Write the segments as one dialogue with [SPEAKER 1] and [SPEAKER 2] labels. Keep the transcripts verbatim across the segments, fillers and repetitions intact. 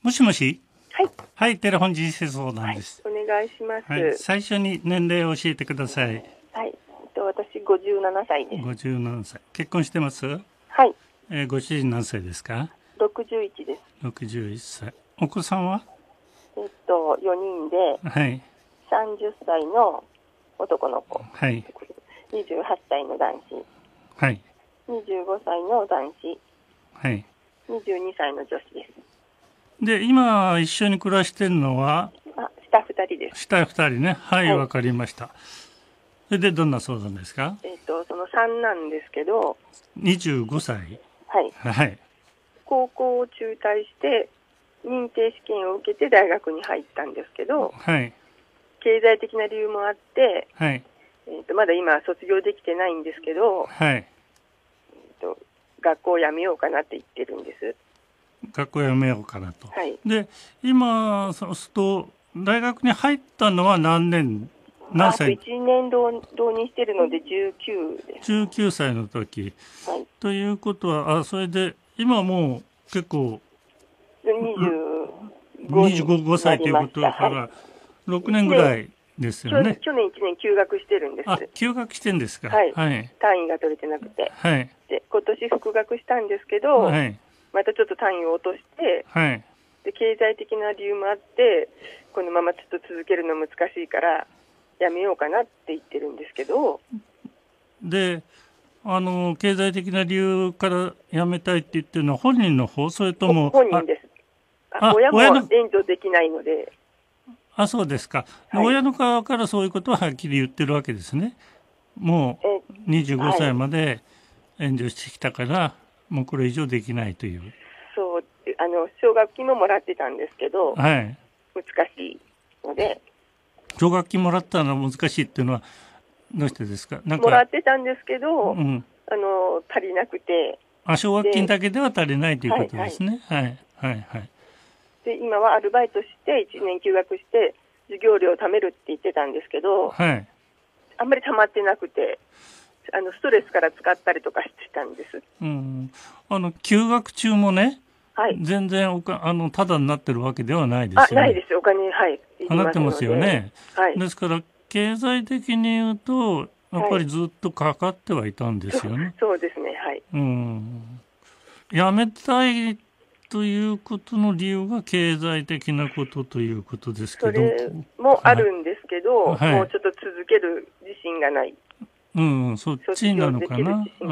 [SPEAKER 1] もしもし。
[SPEAKER 2] はい。
[SPEAKER 1] はい、テレフォン人生相談です。
[SPEAKER 2] はい、お願いします。
[SPEAKER 1] はい、最初に年齢を教えてください。
[SPEAKER 2] はい。えっと私ごじゅうななさいです。
[SPEAKER 1] ごじゅうななさい。結婚してます？
[SPEAKER 2] はい。
[SPEAKER 1] えー、ご主人何歳ですか？
[SPEAKER 2] ろくじゅういちです。
[SPEAKER 1] ろくじゅういっさい。お子さんは？
[SPEAKER 2] えっとよにんで、
[SPEAKER 1] はい。
[SPEAKER 2] さんじゅっさいの男の子、
[SPEAKER 1] はい。
[SPEAKER 2] にじゅうはっさいの男子、
[SPEAKER 1] はい。
[SPEAKER 2] にじゅうごさいの男子、
[SPEAKER 1] はい。
[SPEAKER 2] にじゅうにさいの女子です。
[SPEAKER 1] で、今一緒に暮らしてるのは？
[SPEAKER 2] あ、下ふたりです。
[SPEAKER 1] 下ふたりね。はい、わ、
[SPEAKER 2] はい、
[SPEAKER 1] かりました。それでどんな相談ですか？
[SPEAKER 2] えっとそのさんなんですけど、
[SPEAKER 1] にじゅうごさい。
[SPEAKER 2] はい。
[SPEAKER 1] はい。
[SPEAKER 2] 高校を中退して認定試験を受けて大学に入ったんですけど、
[SPEAKER 1] はい。
[SPEAKER 2] 経済的な理由もあって、
[SPEAKER 1] はい。
[SPEAKER 2] えっとまだ今卒業できてないんですけど、
[SPEAKER 1] はい。
[SPEAKER 2] えっと学校を辞めようかなって言ってるんです。
[SPEAKER 1] 学校辞めようかなと。
[SPEAKER 2] はい。
[SPEAKER 1] で、今そうすると大学に入ったのは何年？何歳？
[SPEAKER 2] あといちねん浪浪人してるのでじゅうきゅうです。
[SPEAKER 1] じゅうきゅうさいの時。
[SPEAKER 2] はい。
[SPEAKER 1] ということは、あ、それで今もう結構
[SPEAKER 2] にじゅうご
[SPEAKER 1] にじゅうごさいということだから、はい、ろくねんぐらいですよね。
[SPEAKER 2] 去年いちねん休学してるんです。
[SPEAKER 1] あ、休学してんですか。
[SPEAKER 2] はい。
[SPEAKER 1] はい、
[SPEAKER 2] 単位が取れてなくて。
[SPEAKER 1] はい。
[SPEAKER 2] で、今年復学したんですけど、はい、またちょっと単位を落として、
[SPEAKER 1] はい。
[SPEAKER 2] で、経済的な理由もあって、このままちょっと続けるの難しいから、やめようかなって言ってるんですけど。
[SPEAKER 1] で、あの経済的な理由から辞めたいって言ってるのは本人の方、それとも？
[SPEAKER 2] 本人です。あ、親も援助できないので。
[SPEAKER 1] あ、そうですか。
[SPEAKER 2] はい、
[SPEAKER 1] 親の側からそういうことははっきり言ってるわけですね。もうにじゅうごさいまで援助してきたから、はい、もうこれ以上できないという。
[SPEAKER 2] そう、あの奨学金ももらってたんですけど、はい、難しいので。
[SPEAKER 1] 奨学金もらったのは難しいっていうのはどうしてですか？なんか
[SPEAKER 2] もらってたんですけど、
[SPEAKER 1] うん、
[SPEAKER 2] あの足りなくて。
[SPEAKER 1] あ、奨学金だけでは足りないということですね。はい、はい、はい、はい。
[SPEAKER 2] で、今はアルバイトしていちねん休学して授業料を貯めるって言ってたんですけど、はい、あんまり貯まってなくて、あのストレスから使ったりとかしてたんです。
[SPEAKER 1] うん、あの休学中もね、はい、全然おかあのタダになってるわけではないですよね。
[SPEAKER 2] あ、ないです。お金、はい、
[SPEAKER 1] 払ってますよね。
[SPEAKER 2] はい、
[SPEAKER 1] ですから経済的に言うとやっぱりずっとかかってはいたんですよね。はい、
[SPEAKER 2] そ, そうですね。はい。
[SPEAKER 1] うん。やめたいということの理由が経済的なことということですけど。そ
[SPEAKER 2] れもあるんですけど、はい、もうちょっと続ける自信がない。
[SPEAKER 1] うん、そっちなのかな。うん、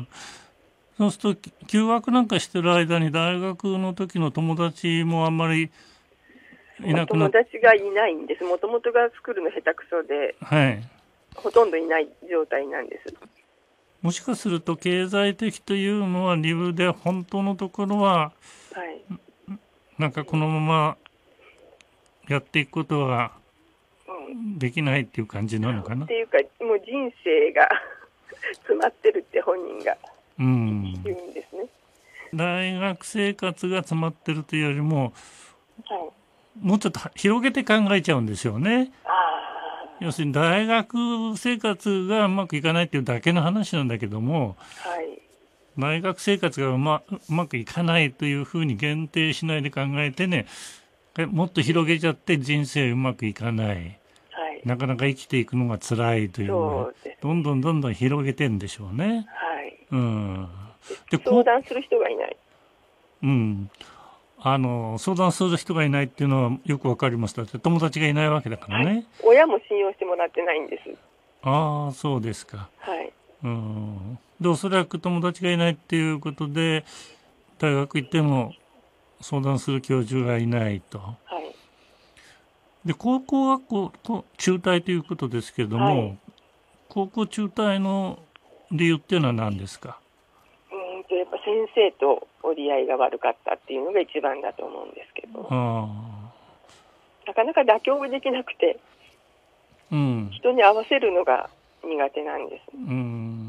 [SPEAKER 1] そうすると休学なんかしてる間に大学の時の友達もあんまりいなくなっ
[SPEAKER 2] 友達がいないんです。もともとが作るの下手くそで、はい、ほとんどいない状態なんです。
[SPEAKER 1] もしかすると経済的というのは理由で本当のところは、はい、なんかこのままやっていくことはできないっていう感じなのかな。
[SPEAKER 2] っていうかもう人生が詰まってるって本人が言うんですね。
[SPEAKER 1] うん、大学生活が詰まってるというよりも、はい、もうちょっと広げて考えちゃうんですよね。要するに大学生活がうまくいかないっていうだけの話なんだけども、はい、大学生活がうま、うまくいかないというふうに限定しないで考えてね、もっと広げちゃって人生うまくいかない、はい、なかなか生きていくのが辛いというのをどんどんどんどん広げてんでしょうね。
[SPEAKER 2] はい、
[SPEAKER 1] うん、
[SPEAKER 2] で相談する人がいない。
[SPEAKER 1] うん、あの相談する人がいないっていうのはよくわかりましたって。友達がいないわけだからね、はい、
[SPEAKER 2] 親も信用してもらってないんです。
[SPEAKER 1] ああ、そうですか。はい、うん、でおそらく友達がいないっていうことで大学行っても相談する教授がいないと、はい、で高校学校と中退ということですけれども、はい、高校中退の理由っていうのは何ですか？
[SPEAKER 2] うんとやっぱ先生と折り合いが悪かったっていうのが一番だと思うんですけど、あなかなか妥協ができなくて、うん、人に合わせるのが苦手なんです。
[SPEAKER 1] うん、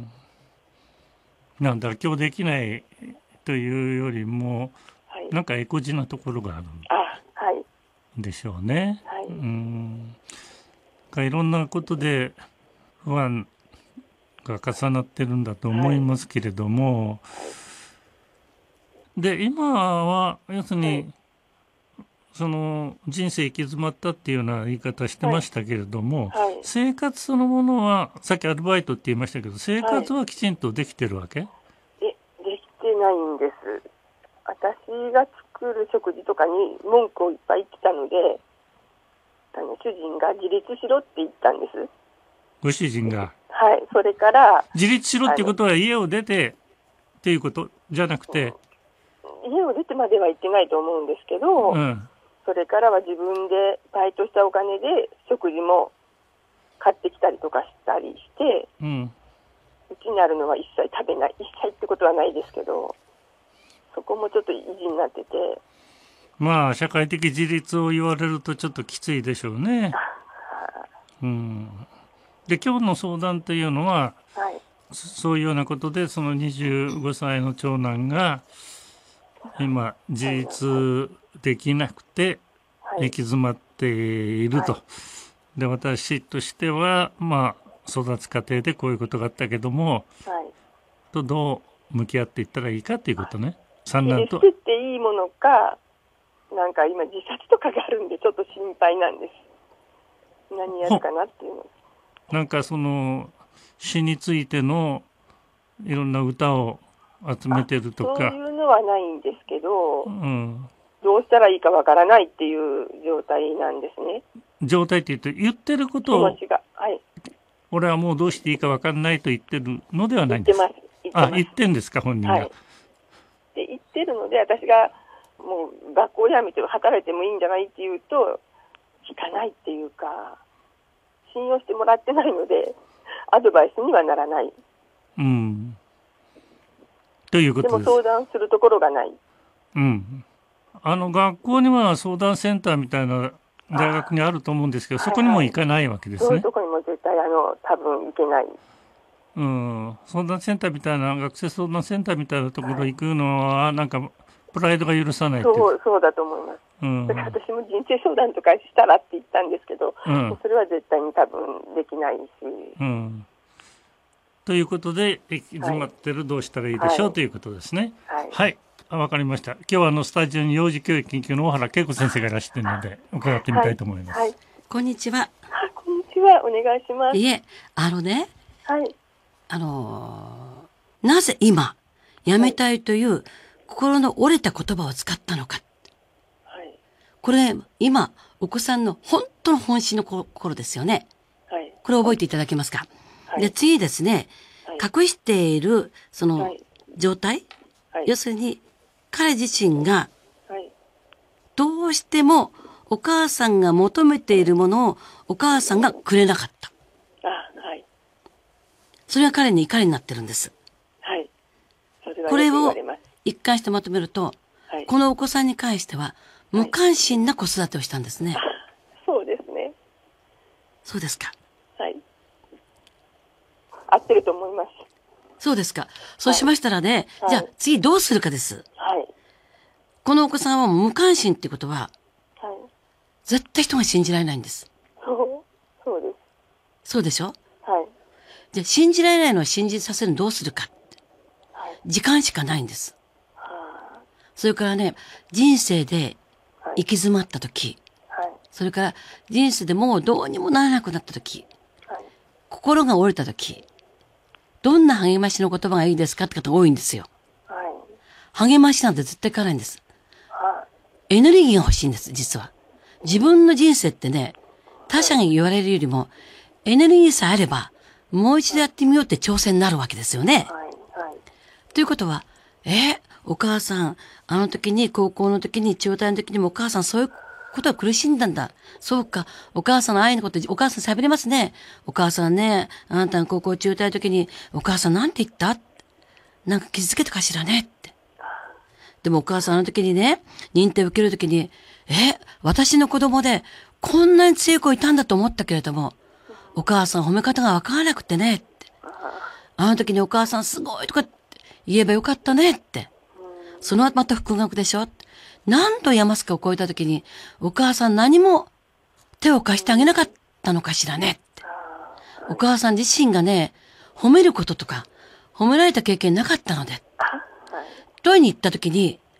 [SPEAKER 1] なん妥協できないというよりも、はい、なんかエコジなところがあるんでしょうね。はい、うん、いろんなことで不安が重なってるんだと思いますけれども、はいはい、で今は要するにその人生行き詰まったっていうような言い方してましたけれども、
[SPEAKER 2] はいはい、
[SPEAKER 1] 生活そのものはさっきアルバイトって言いましたけど、生活はきちんとできてるわけ？
[SPEAKER 2] はい、えできてないんです。私が作る食事とかに文句をいっぱい言ってたので、あの主人が自立しろって言ったんです。
[SPEAKER 1] ご主人が？
[SPEAKER 2] はい、それから
[SPEAKER 1] 自立しろっていうことは家を出てっていうことじゃなくて、
[SPEAKER 2] 家を出てまでは言ってないと思うんですけど、うん、それからは自分でバイトしたお金で食事も買ってきたりとかしたりして、うん、うちにあるのは一切食べない、一切ってことはないですけど、そこもちょっと意地になってて、
[SPEAKER 1] まあ社会的自立を言われるとちょっときついでしょうね。うん、で今日の相談というのは、はい、そういうようなことでそのにじゅうごさいの長男が今自立できなくて行き詰まっていると、はい、で私としてはまあ育つ過程でこういうことがあったけども、はい、とどう向き合っていったらいいかということね。三男と
[SPEAKER 2] 捨てていいものか、なんか今自殺とかがあるんでちょっと心配なんです。何やるかなっていうの。
[SPEAKER 1] なんかその詩についてのいろんな歌を集めてるとか、
[SPEAKER 2] そういうのはないんですけど、うん、どうしたらいいかわからないっていう状態なんですね。
[SPEAKER 1] 状態って言って言ってることを、
[SPEAKER 2] 気持ちが、はい、
[SPEAKER 1] 俺はもうどうしていいかわからないと言ってるのではないんですか？言ってます。言ってます。あ、言ってんですか本人が。はい、
[SPEAKER 2] で言ってるので、私がもう学校辞めて働いてもいいんじゃないって言うと聞かないっていうか、信用してもらってないのでアドバイスにはならない。
[SPEAKER 1] うん。ということです。
[SPEAKER 2] でも相談するところがない。
[SPEAKER 1] うん。あの学校には相談センターみたいな大学にあると思うんですけど、そこにも行かないわけですね。
[SPEAKER 2] そういうところにも絶対あの多分行けない。
[SPEAKER 1] うん。相談センターみたいな、学生相談センターみたいなところ行くのはなんかプライドが許さないっていう。
[SPEAKER 2] そう、そうだと思います。うん、だから私も人生相談とかしたらって言ったんですけど、うん、それは絶対に多分できないし。
[SPEAKER 1] うん、ということで行き詰まってる、はい、どうしたらいいでしょう、はい、ということですね。はい。はい、あ、わかりました。今日はあのスタジオに幼児教育研究の大原恵子先生がいらっしゃっているので伺ってみたいと思います。はいはい、
[SPEAKER 3] こんにちは。
[SPEAKER 2] こんにちは。お願いします。
[SPEAKER 3] いえ、あのね、
[SPEAKER 2] はい、
[SPEAKER 3] あのー、なぜ今やめたいという心の折れた言葉を使ったのか。これ、今、お子さんの本当の本心の心ですよね。はい。これを覚えていただけますか。はい、で、次ですね、はい、隠している、その、状態、はい、要するに、彼自身が、どうしても、お母さんが求めているものを、お母さんがくれなかった。
[SPEAKER 2] あ、はい。
[SPEAKER 3] それが彼に怒りになってるんです。
[SPEAKER 2] はい。それは
[SPEAKER 3] これを一貫してまとめると、はい、このお子さんに関しては、無関心な子育てをしたんですね。
[SPEAKER 2] そうですね。
[SPEAKER 3] そうですか。
[SPEAKER 2] はい。合ってると思います。
[SPEAKER 3] そうですか。そうしましたらね、はい、じゃあ次どうするかです。
[SPEAKER 2] はい。
[SPEAKER 3] このお子さんは無関心ってことは、
[SPEAKER 2] はい、
[SPEAKER 3] 絶対人が信じられないんです。
[SPEAKER 2] そう、そうです。
[SPEAKER 3] そうでしょ？
[SPEAKER 2] はい。
[SPEAKER 3] じゃあ信じられないのを信じさせるのどうするか。はい、時間しかないんです。はあ、それからね、人生で行き詰まった時、はい、それから人生でもうどうにもならなくなった時、はい、心が折れた時、どんな励ましの言葉がいいですかって方が多いんですよ。はい、励ましなんて絶対いかないんです。はい、エネルギーが欲しいんです、実は。自分の人生ってね、他者に言われるよりも、エネルギーさえあれば、もう一度やってみようって挑戦になるわけですよね。はいはい、ということは、え、お母さん、あの時に、高校の時に、中退の時にもお母さんそういうことは苦しんだんだ。そうか。お母さんの愛のこと、お母さん喋れますね。お母さんね、あなたの高校中退の時に、お母さんなんて言った？なんか傷つけたかしらねって。でもお母さんあの時にね、認定を受ける時に、え、私の子供で、こんなに強い子いたんだと思ったけれども、お母さん褒め方がわからなくてねって。あの時にお母さんすごいとか言えばよかったねって。その後また復学でしょ。何度山塚を越えた時に、お母さん何も手を貸してあげなかったのかしらねって。お母さん自身がね、褒めることとか、褒められた経験なかったので。問いに行った時に、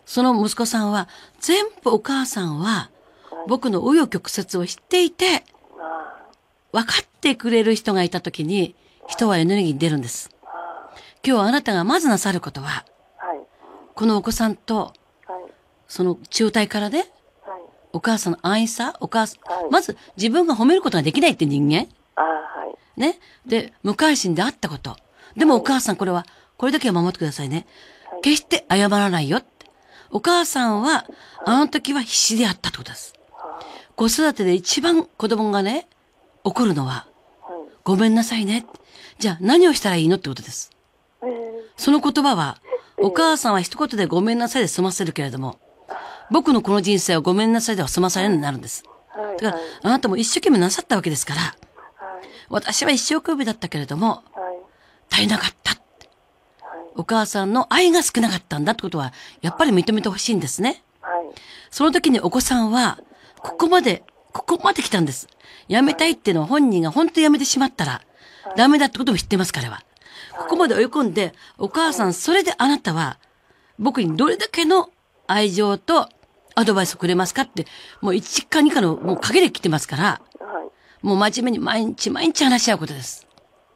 [SPEAKER 3] その息子さんは、全部お母さんは、僕の紆余曲折を知っていて、分かってくれる人がいたときに、人はエネルギーに出るんです。今日あなたがまずなさることは、このお子さんと、その中退からね、お母さんの愛さ、お母さん、まず自分が褒めることができないって人間。ね。で、無関心であったこと。でもお母さんこれは、これだけは守ってくださいね。決して謝らないよって。お母さんは、あの時は必死であったってことです。子育てで一番子供がね、怒るのは、ごめんなさいね。じゃあ何をしたらいいのってことです。その言葉は、お母さんは一言でごめんなさいで済ませるけれども、僕のこの人生はごめんなさいでは済まされるようになるんです。だから、あなたも一生懸命なさったわけですから、私は一生懸命だったけれども、足りなかった。お母さんの愛が少なかったんだってことは、やっぱり認めてほしいんですね。その時にお子さんは、ここまで、ここまで来たんです。やめたいっていうのは本人が本当にやめてしまったら、ダメだってことも知ってます、彼は。ここまで追い込んで、お母さん、それであなたは、僕にどれだけの愛情とアドバイスをくれますかって、もう一か二かの、もう陰で来てますから、もう真面目に毎日毎日話し合うことです。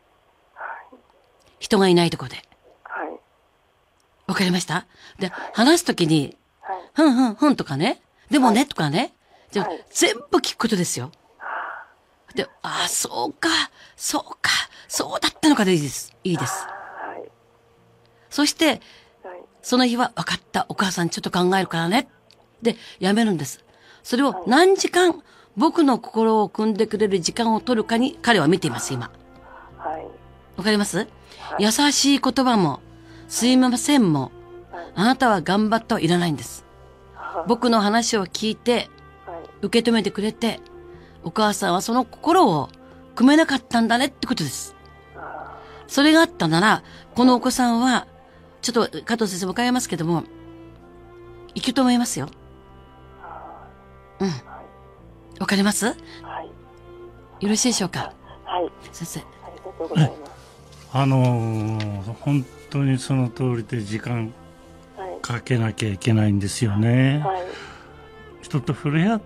[SPEAKER 3] 人がいないところで。わかりました？で、話すときに、ふんふんふんとかね、でもねとかね、じゃ全部聞くことですよ。で、ああ、そうか、そうか、そうだったのかでいいです。いいです。そして、その日は分かった、お母さんちょっと考えるからね。で、やめるんです。それを何時間、僕の心を組んでくれる時間を取るかに彼は見ています、今。わかります？優しい言葉も、すいませんも、あなたは頑張ってはいらないんです。僕の話を聞いて、受け止めてくれて、お母さんはその心を組めなかったんだねってことです。それがあったなら、このお子さんは、ちょっと加藤先生も伺いますけども、いくと思いますよ。うん。わかります？はい。よろしいでしょうか？
[SPEAKER 2] はい。
[SPEAKER 3] 先生。
[SPEAKER 2] ありがとうございます。
[SPEAKER 1] あのー、本当にその通りで時間かけなきゃいけないんですよね。はい。人と触れ合って、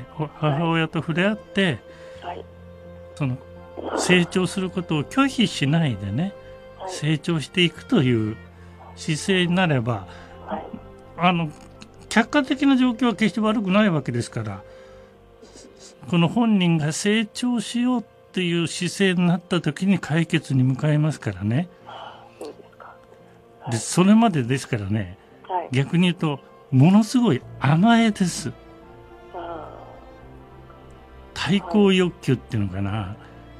[SPEAKER 1] 母親と触れ合って、はい、その成長することを拒否しないでね、はい、成長していくという姿勢になれば、はい、あの客観的な状況は決して悪くないわけですから、この本人が成長しようっていう姿勢になった時に解決に向かいますからね。そうですか。はい、でそれまでですからね、はい、逆に言うとものすごい甘えです。対抗欲求っていうのかな、はい、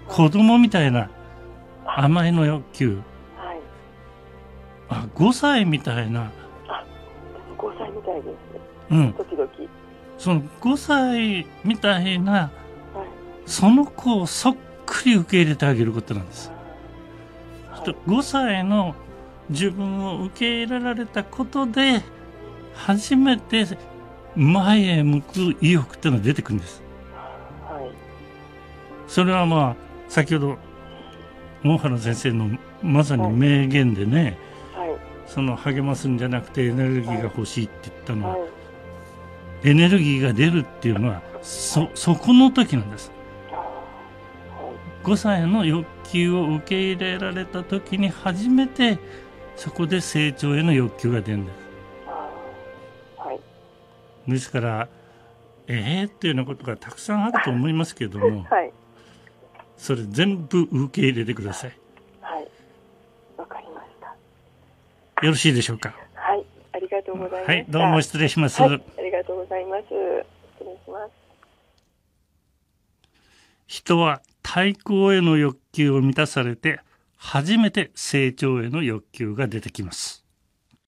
[SPEAKER 1] 子供みたいな甘えの欲求、はい、あごさいみたいな、
[SPEAKER 2] あごさいみたいです、
[SPEAKER 1] うん、
[SPEAKER 2] 時々
[SPEAKER 1] そのごさいみたいな、はい、その子をそっくり受け入れてあげることなんです、はい、ごさいの自分を受け入れられたことで初めて前へ向く意欲っていうのが出てくるんです。それはまあ先ほど大原先生のまさに名言でね、はいはい、その励ますんじゃなくてエネルギーが欲しいって言ったのは、はい、エネルギーが出るっていうのはそ、そこの時なんです。ごさいの欲求を受け入れられた時に初めてそこで成長への欲求が出るんです。ですからえーっていうようなことがたくさんあると思いますけども、はい、それ全部受け入れてください。
[SPEAKER 2] はい、わかりました。
[SPEAKER 1] よろしいでしょうか。
[SPEAKER 2] はい、ありがとうございます。
[SPEAKER 1] はい、どうも失礼します。
[SPEAKER 2] はい、ありがとうございます。失礼します。
[SPEAKER 1] 人は対抗への欲求を満たされて初めて成長への欲求が出てきます。